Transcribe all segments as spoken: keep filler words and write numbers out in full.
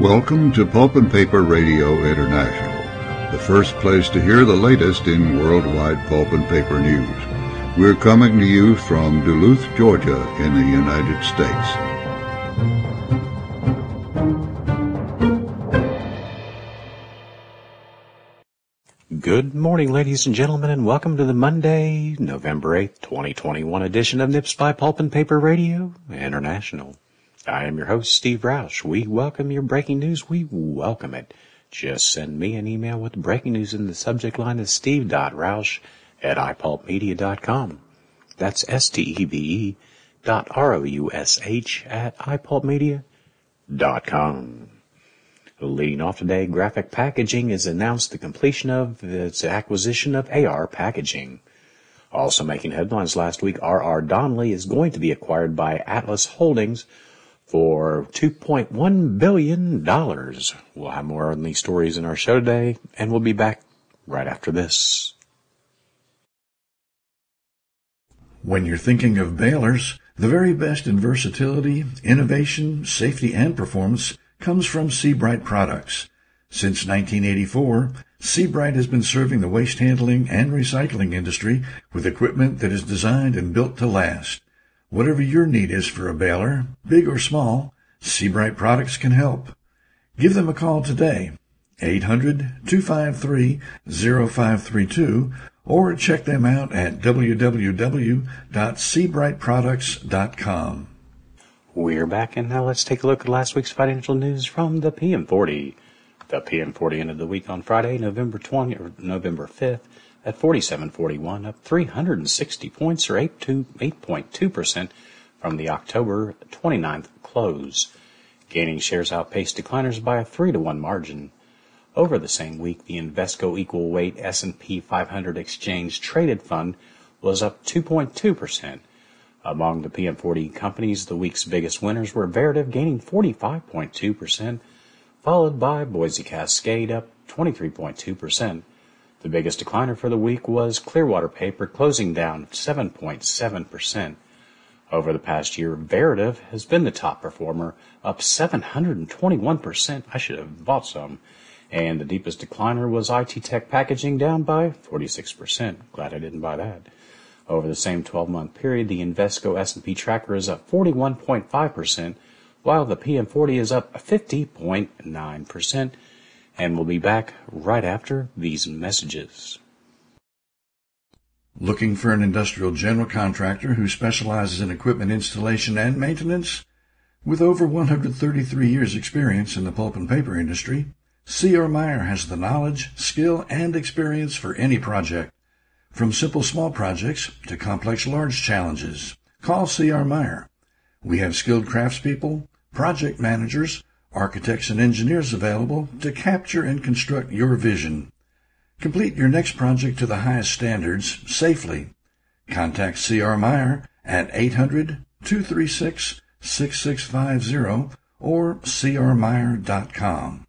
Welcome to Pulp and Paper Radio International, the first place to hear the latest in worldwide pulp and paper news. We're coming to you from Duluth, Georgia, in the United States. Good morning, ladies and gentlemen, and welcome to the Monday, November eighth, twenty twenty-one edition of Nips by Pulp and Paper Radio International. I am your host, Steve Roush. We welcome your breaking news. We welcome it. Just send me an email with breaking news in the subject line at steve dot roush at i pulp media dot com. That's S T E V E dot R O U S H at i pulp media dot com. Leading off today, Graphic Packaging has announced the completion of its acquisition of A R Packaging. Also making headlines last week, R R Donnelley is going to be acquired by Atlas Holdings for two point one billion dollars. We'll have more on these stories in our show today, and we'll be back right after this. When you're thinking of balers, the very best in versatility, innovation, safety, and performance comes from Seabright Products. Since nineteen eighty-four, Seabright has been serving the waste handling and recycling industry with equipment that is designed and built to last. Whatever your need is for a baler, big or small, Seabright Products can help. Give them a call today, eight hundred, two five three, zero five three two, or check them out at w w w dot seabright products dot com. We're back, and now let's take a look at last week's financial news from the P M forty. The P M forty ended the week on Friday, November twentieth, or November fifth, at forty-seven forty-one, up three hundred sixty points, or eight point two percent from the October twenty-ninth close. Gaining shares outpaced decliners by a three to one margin. Over the same week, the Invesco Equal Weight S and P five hundred Exchange Traded Fund was up two point two percent. Among the P M forty companies, the week's biggest winners were Veritiv, gaining forty-five point two percent, followed by Boise Cascade, up twenty-three point two percent. The biggest decliner for the week was Clearwater Paper, closing down seven point seven percent. Over the past year, Veritiv has been the top performer, up seven hundred twenty-one percent. I should have bought some. And the deepest decliner was I T Tech Packaging, down by forty-six percent. Glad I didn't buy that. Over the same twelve-month period, the Invesco S and P tracker is up forty-one point five percent, while the P M forty is up fifty point nine percent. And we'll be back right after these messages. Looking for an industrial general contractor who specializes in equipment installation and maintenance? With over one hundred thirty-three years experience in the pulp and paper industry, C R. Meyer has the knowledge, skill, and experience for any project. From simple small projects to complex large challenges, call C R. Meyer. We have skilled craftspeople, project managers, architects, and engineers available to capture and construct your vision. Complete your next project to the highest standards safely. Contact C R. Meyer at eight hundred, two three six, six six five zero or c r meyer dot com.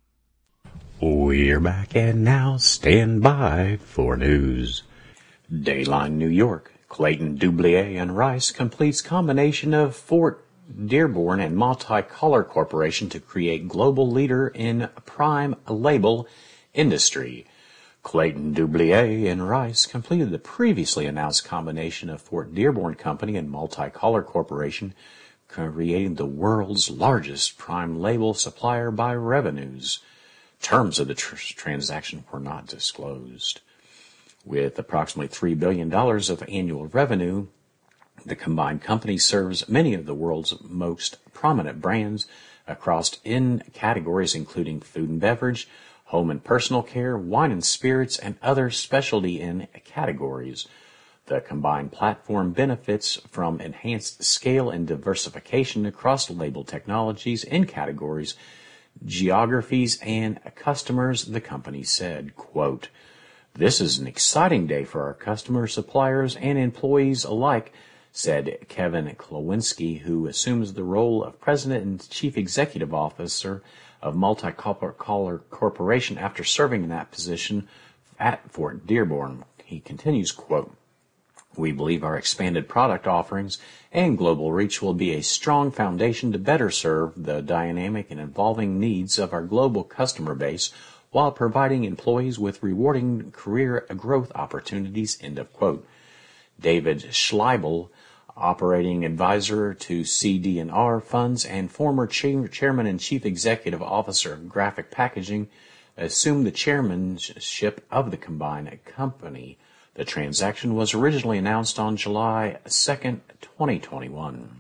We're back, and now stand by for news. Dayline, New York. Clayton, Dubilier and Rice completes combination of Fort Dearborn and Multicolor Corporation to create global leader in prime label industry. Clayton, Dubilier and Rice completed the previously announced combination of Fort Dearborn Company and Multicolor Corporation, creating the world's largest prime label supplier by revenues. Terms of the tr- transaction were not disclosed. With approximately three billion dollars of annual revenue, the combined company serves many of the world's most prominent brands across in categories including food and beverage, home and personal care, wine and spirits, and other specialty in categories. The combined platform benefits from enhanced scale and diversification across label technologies in categories, geographies, and customers, the company said. Quote, "This is an exciting day for our customers, suppliers, and employees alike," said Kevin Klawinski, who assumes the role of President and Chief Executive Officer of Multicolor Corporation after serving in that position at Fort Dearborn. He continues, quote, We believe our expanded product offerings and global reach will be a strong foundation to better serve the dynamic and evolving needs of our global customer base while providing employees with rewarding career growth opportunities, end of quote. David Schleibel, operating advisor to C D and R funds and former chairman and chief executive officer of Graphic Packaging, assumed the chairmanship of the combined company. The transaction was originally announced on July second, twenty twenty-one.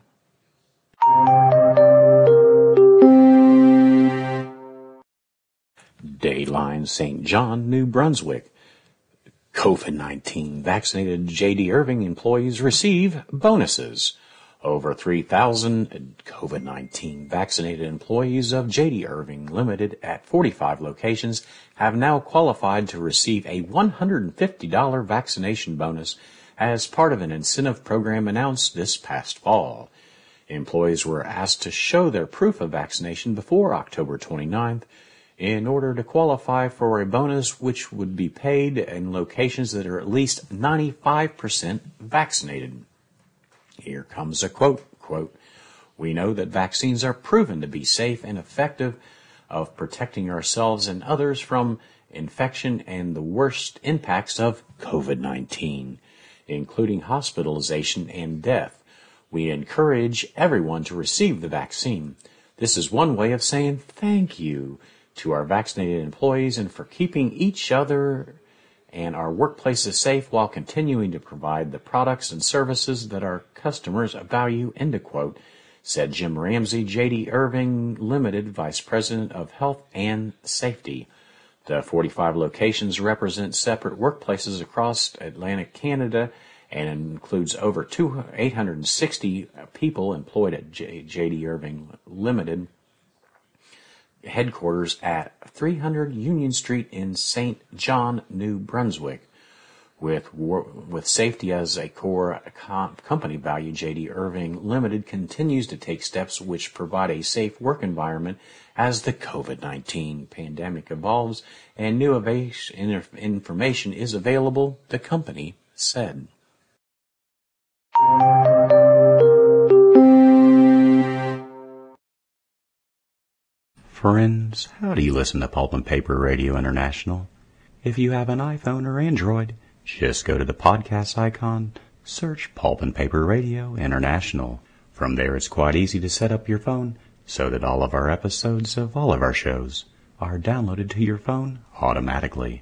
Dayline Saint John, New Brunswick. COVID nineteen vaccinated J D. Irving employees receive bonuses. Over three thousand COVID nineteen vaccinated employees of J D. Irving Limited at forty-five locations have now qualified to receive a one hundred fifty dollars vaccination bonus as part of an incentive program announced this past fall. Employees were asked to show their proof of vaccination before October twenty-ninth in order to qualify for a bonus which would be paid in locations that are at least ninety-five percent vaccinated. Here comes a quote, quote, "We know that vaccines are proven to be safe and effective of protecting ourselves and others from infection and the worst impacts of COVID nineteen, including hospitalization and death. We encourage everyone to receive the vaccine. This is one way of saying thank you to our vaccinated employees and for keeping each other and our workplaces safe while continuing to provide the products and services that our customers value," end of quote, said Jim Ramsey, J D. Irving Limited Vice President of Health and Safety. The forty-five locations represent separate workplaces across Atlantic Canada and includes over eight hundred sixty people employed at J D. Irving Limited headquarters at three hundred Union Street in Saint John, New Brunswick. With with safety as a core company value, J D. Irving Limited continues to take steps which provide a safe work environment as the COVID nineteen pandemic evolves and new information is available, the company said. Friends, how do you listen to Pulp and Paper Radio International? If you have an iPhone or Android, just go to the podcast icon, search Pulp and Paper Radio International. From there, it's quite easy to set up your phone so that all of our episodes of all of our shows are downloaded to your phone automatically.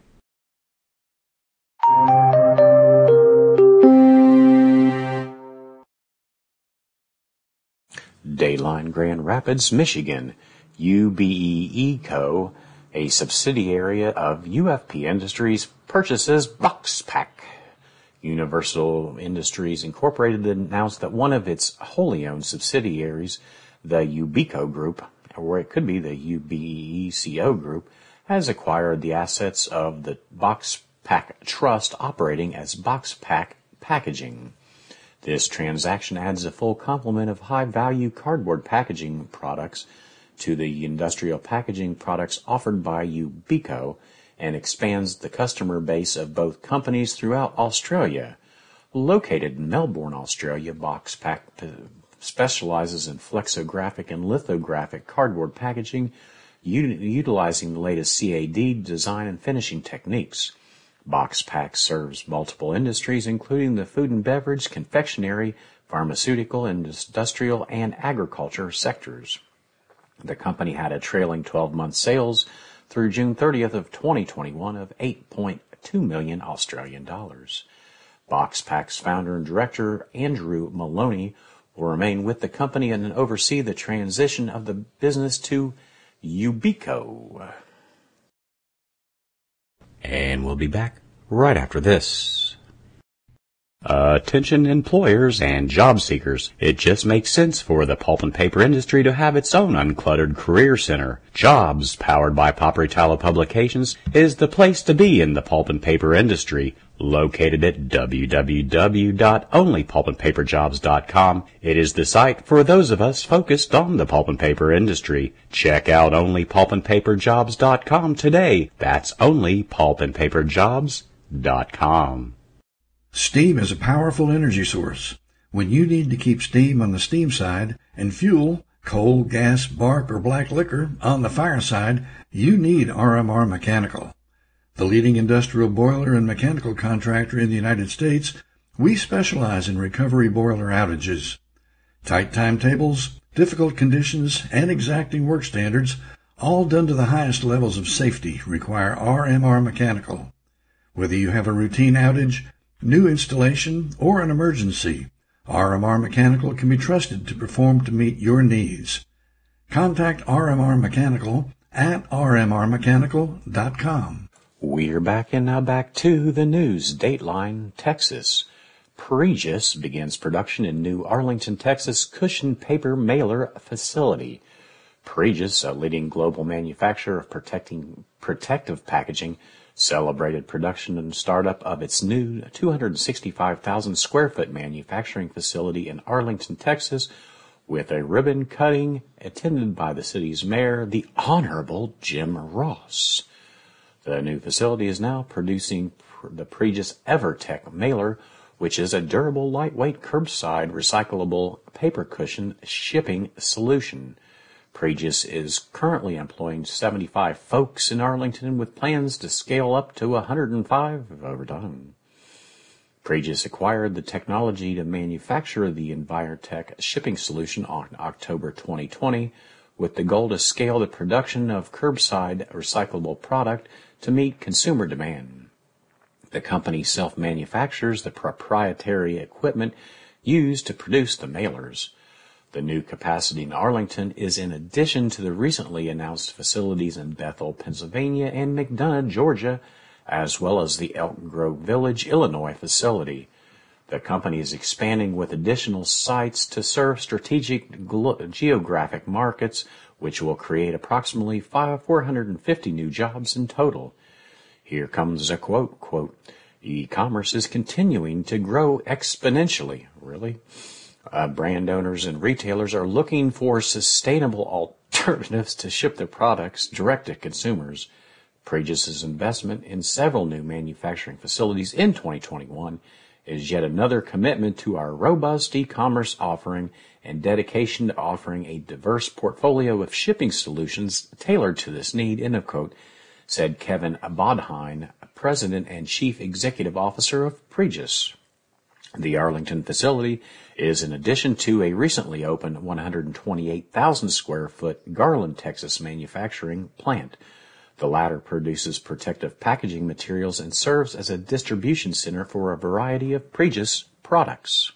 Dayline Grand Rapids, Michigan. U B E E Co., a subsidiary of U F P Industries, purchases BoxPack. Universal Industries Incorporated announced that one of its wholly owned subsidiaries, the Ubico Group, or it could be the U B E E C O Group, has acquired the assets of the BoxPack Trust operating as BoxPack Packaging. This transaction adds a full complement of high-value cardboard packaging products to the industrial packaging products offered by Ubico and expands the customer base of both companies throughout Australia. Located in Melbourne, Australia, BoxPack specializes in flexographic and lithographic cardboard packaging, utilizing the latest C A D design and finishing techniques. BoxPack serves multiple industries, including the food and beverage, confectionery, pharmaceutical, industrial, and agriculture sectors. The company had a trailing twelve-month sales through June thirtieth of twenty twenty-one of eight point two million Australian dollars. BoxPack's founder and director, Andrew Maloney, will remain with the company and oversee the transition of the business to Ubico. And we'll be back right after this. Attention employers and job seekers. It just makes sense for the pulp and paper industry to have its own uncluttered career center. Jobs, powered by Paperitalo Publications, is the place to be in the pulp and paper industry. Located at w w w dot only pulp and paper jobs dot com, it is the site for those of us focused on the pulp and paper industry. Check out only pulp and paper jobs dot com today. That's only pulp and paper jobs dot com. Steam is a powerful energy source. When you need to keep steam on the steam side and fuel, coal, gas, bark, or black liquor on the fire side, you need R M R Mechanical. The leading industrial boiler and mechanical contractor in the United States, we specialize in recovery boiler outages. Tight timetables, difficult conditions, and exacting work standards, all done to the highest levels of safety, require R M R Mechanical. Whether you have a routine outage, new installation, or an emergency, R M R Mechanical can be trusted to perform to meet your needs. Contact R M R Mechanical at r m r mechanical dot com. We're back and now back to the news. Dateline, Texas. Pregis begins production in new Arlington, Texas cushion paper mailer facility. Pregis, a leading global manufacturer of protecting, protective packaging, celebrated production and startup of its new two hundred sixty-five thousand square foot manufacturing facility in Arlington, Texas, with a ribbon cutting attended by the city's mayor, the Honorable Jim Ross. The new facility is now producing the Pregis EverTech mailer, which is a durable, lightweight, curbside, recyclable paper cushion shipping solution. Pregis is currently employing seventy-five folks in Arlington with plans to scale up to one hundred five over time. Pregis acquired the technology to manufacture the EverTech shipping solution on October twenty twenty with the goal to scale the production of curbside recyclable product to meet consumer demand. The company self-manufactures the proprietary equipment used to produce the mailers. The new capacity in Arlington is in addition to the recently announced facilities in Bethel, Pennsylvania and McDonough, Georgia, as well as the Elk Grove Village, Illinois facility. The company is expanding with additional sites to serve strategic geographic markets, which will create approximately four hundred fifty new jobs in total. Here comes a quote, quote, "E-commerce is continuing to grow exponentially." Really? Uh, brand owners and retailers are looking for sustainable alternatives to ship their products direct to consumers. Pregis's investment in several new manufacturing facilities in twenty twenty-one is yet another commitment to our robust e-commerce offering and dedication to offering a diverse portfolio of shipping solutions tailored to this need, end of quote, said Kevin Bodheim, President and Chief Executive Officer of Pregis. The Arlington facility is in addition to a recently opened one hundred twenty-eight thousand square foot Garland, Texas manufacturing plant. The latter produces protective packaging materials and serves as a distribution center for a variety of Pregis products.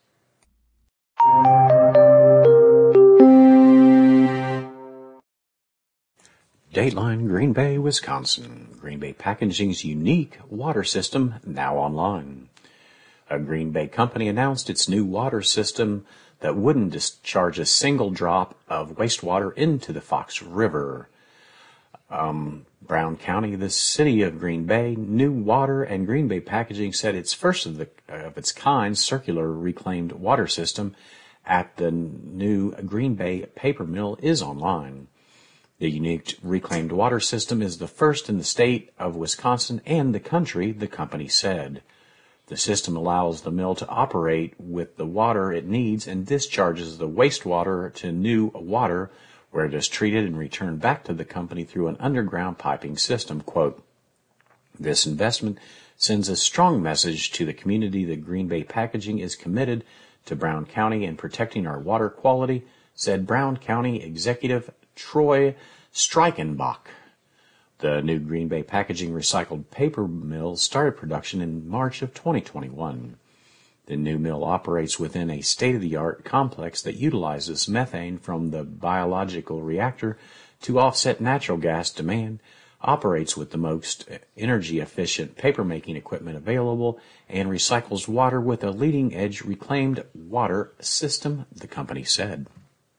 Dateline, Green Bay, Wisconsin. Green Bay Packaging's unique water system now online. A Green Bay company announced its new water system that wouldn't discharge a single drop of wastewater into the Fox River. Um, Brown County, the city of Green Bay, New Water and Green Bay Packaging said its first of, the, of its kind circular reclaimed water system at the new Green Bay paper mill is online. The unique reclaimed water system is the first in the state of Wisconsin and the country, the company said. The system allows the mill to operate with the water it needs and discharges the wastewater to New Water, where it is treated and returned back to the company through an underground piping system. Quote, "This investment sends a strong message to the community that Green Bay Packaging is committed to Brown County and protecting our water quality," said Brown County Executive Troy Streichenbach. The new Green Bay Packaging recycled paper mill started production in March of twenty twenty-one. The new mill operates within a state-of-the-art complex that utilizes methane from the biological reactor to offset natural gas demand, operates with the most energy-efficient paper-making equipment available, and recycles water with a leading-edge reclaimed water system, the company said.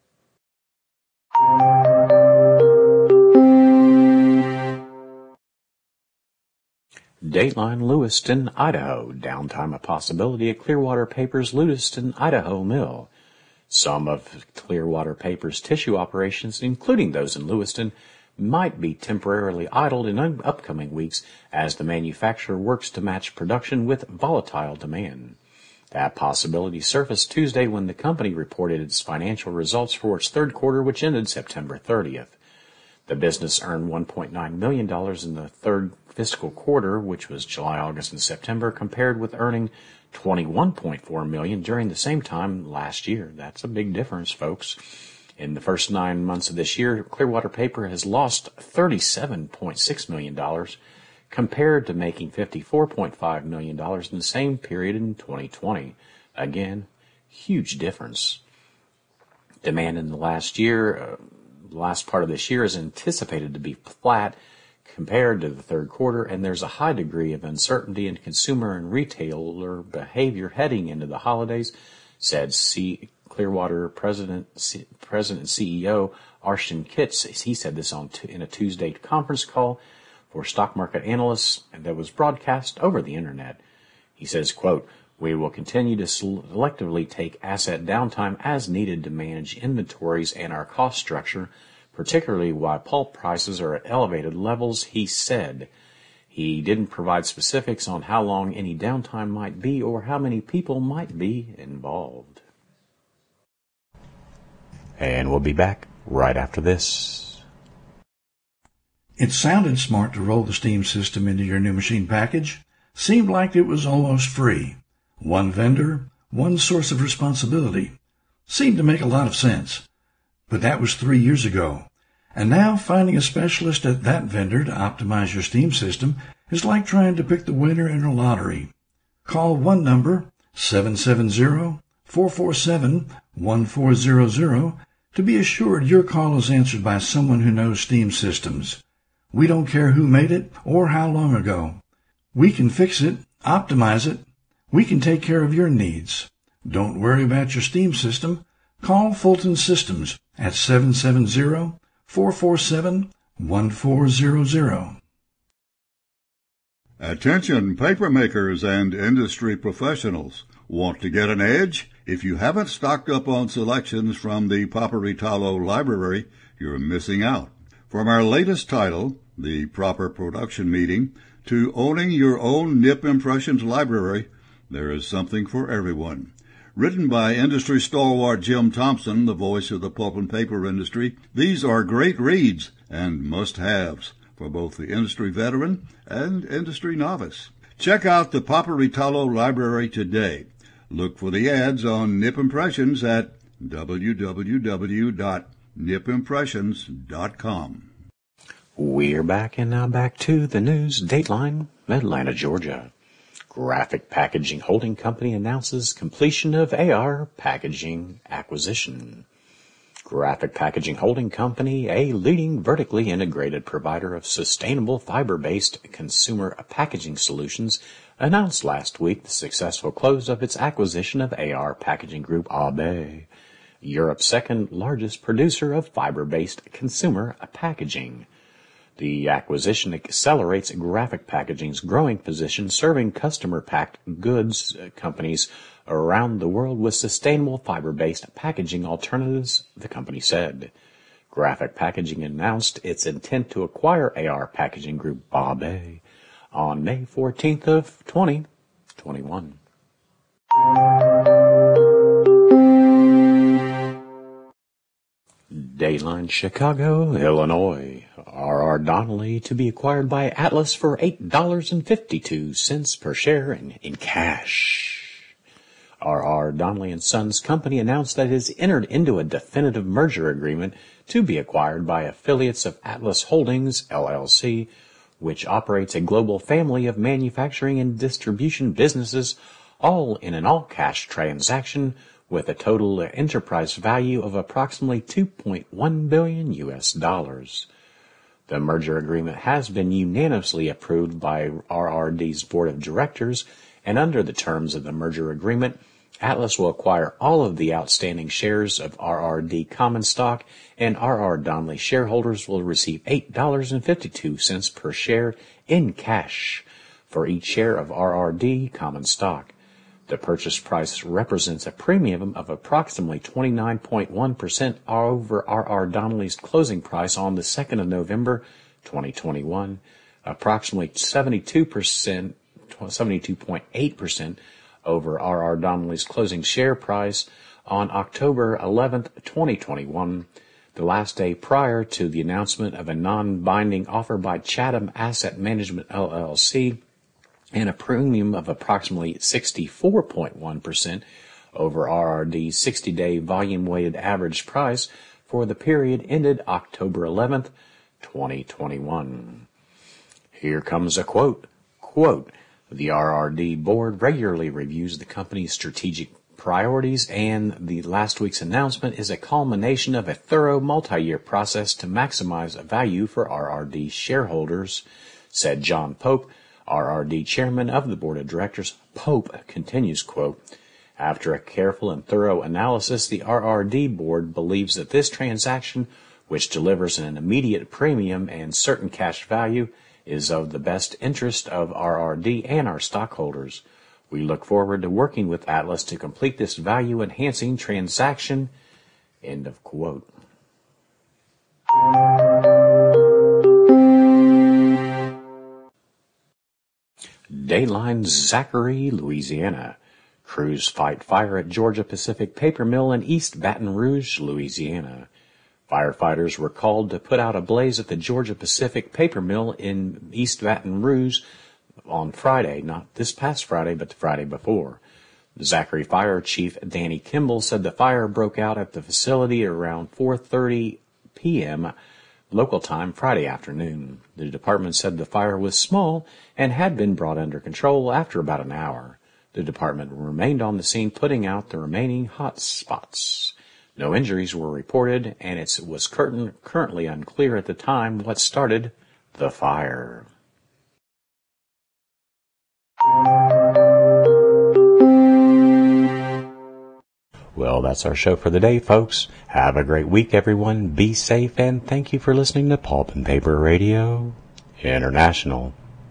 Dateline, Lewiston, Idaho. Downtime a possibility at Clearwater Paper's Lewiston, Idaho mill. Some of Clearwater Paper's tissue operations, including those in Lewiston, might be temporarily idled in upcoming weeks as the manufacturer works to match production with volatile demand. That possibility surfaced Tuesday when the company reported its financial results for its third quarter, which ended September thirtieth. The business earned one point nine million dollars in the third fiscal quarter, which was July, August, and September, compared with earning twenty-one point four million dollars during the same time last year. That's a big difference, folks. In the first nine months of this year, Clearwater Paper has lost thirty-seven point six million dollars compared to making fifty-four point five million dollars in the same period in twenty twenty. Again, huge difference. Demand in the last year, uh, the last part of this year is anticipated to be flat compared to the third quarter, and there's a high degree of uncertainty in consumer and retailer behavior heading into the holidays, said C- Clearwater President, C- President and C E O Ashton Kitts. He said this on t- in a Tuesday conference call for stock market analysts that was broadcast over the internet. He says, quote, "We will continue to selectively take asset downtime as needed to manage inventories and our cost structure, particularly while pulp prices are at elevated levels," he said. He didn't provide specifics on how long any downtime might be or how many people might be involved. And we'll be back right after this. It sounded smart to roll the steam system into your new machine package. Seemed like it was almost free. One vendor, one source of responsibility. Seemed to make a lot of sense. But that was three years ago. And now finding a specialist at that vendor to optimize your steam system is like trying to pick the winner in a lottery. Call one number, seven seven zero, four four seven, one four zero zero, to be assured your call is answered by someone who knows steam systems. We don't care who made it or how long ago. We can fix it, optimize it. We can take care of your needs. Don't worry about your steam system. Call Fulton Systems at seven seven zero, four four seven, one four zero zero. Attention paper makers and industry professionals. Want to get an edge? If you haven't stocked up on selections from the Paperitalo Library, you're missing out. From our latest title, The Proper Production Meeting, to owning your own Nip Impressions library, there is something for everyone. Written by industry stalwart Jim Thompson, the voice of the pulp and paper industry, these are great reads and must-haves for both the industry veteran and industry novice. Check out the Paperitalo Library today. Look for the ads on Nip Impressions at w w w dot nip impressions dot com. We're back, and now back to the news. Dateline, Atlanta, Georgia. Graphic Packaging Holding Company announces completion of A R Packaging acquisition. Graphic Packaging Holding Company, a leading vertically integrated provider of sustainable fiber-based consumer packaging solutions, announced last week the successful close of its acquisition of A R Packaging Group A B, Europe's second largest producer of fiber-based consumer packaging. The acquisition accelerates Graphic Packaging's growing position serving customer-packed goods companies around the world with sustainable fiber-based packaging alternatives, the company said. Graphic Packaging announced its intent to acquire A R Packaging Group A B on May fourteenth of twenty twenty-one. Dayline, Chicago, Illinois. R R. Donnelley to be acquired by Atlas for eight dollars and fifty-two cents per share in, in cash. R R. Donnelley and Sons Company announced that it has entered into a definitive merger agreement to be acquired by affiliates of Atlas Holdings, L L C, which operates a global family of manufacturing and distribution businesses, all in an all-cash transaction with a total enterprise value of approximately two point one billion U S dollars. The merger agreement has been unanimously approved by R R D's board of directors, and under the terms of the merger agreement, Atlas will acquire all of the outstanding shares of R R D common stock, and R R. Donnelley shareholders will receive eight dollars and fifty-two cents per share in cash for each share of R R D common stock. The purchase price represents a premium of approximately twenty-nine point one percent over R R. Donnelley's closing price on the second of November, twenty twenty-one, approximately seventy-two percent, seventy-two point eight percent over R R. Donnelley's closing share price on October eleventh, twenty twenty-one, the last day prior to the announcement of a non-binding offer by Chatham Asset Management L L C, and a premium of approximately sixty-four point one percent over R R D's sixty-day volume-weighted average price for the period ended October eleventh, twenty twenty-one. Here comes a quote. Quote, "The R R D board regularly reviews the company's strategic priorities, and the last week's announcement is a culmination of a thorough multi-year process to maximize value for R R D shareholders," said John Pope, R R D chairman of the board of directors. Pope continues, quote, "After a careful and thorough analysis, the R R D board believes that this transaction, which delivers an immediate premium and certain cash value, is of the best interest of R R D and our stockholders. We look forward to working with Atlas to complete this value-enhancing transaction." End of quote. Dayline, Zachary, Louisiana. Crews fight fire at Georgia Pacific Paper Mill in East Baton Rouge, Louisiana. Firefighters were called to put out a blaze at the Georgia Pacific Paper Mill in East Baton Rouge on Friday, not this past Friday, but the Friday before. The Zachary Fire Chief Danny Kimball said the fire broke out at the facility around four thirty p.m. local time Friday afternoon. The department said the fire was small and had been brought under control after about an hour. The department remained on the scene putting out the remaining hot spots. No injuries were reported, and it was curtain, currently unclear at the time what started the fire. Well, that's our show for the day, folks. Have a great week, everyone. Be safe, and thank you for listening to Pulp and Paper Radio International.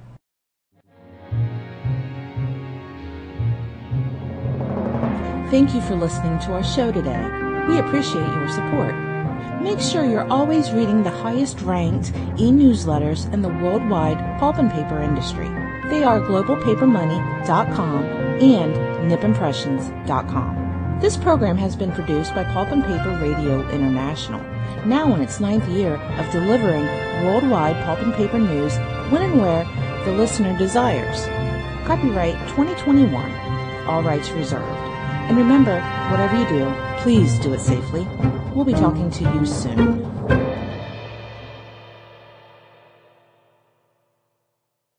Thank you for listening to our show today. We appreciate your support. Make sure you're always reading the highest-ranked e-newsletters in the worldwide pulp and paper industry. They are global paper money dot com and nip impressions dot com. This program has been produced by Pulp and Paper Radio International, now in its ninth year of delivering worldwide pulp and paper news when and where the listener desires. Copyright twenty twenty-one. All rights reserved. And remember, whatever you do, please do it safely. We'll be talking to you soon.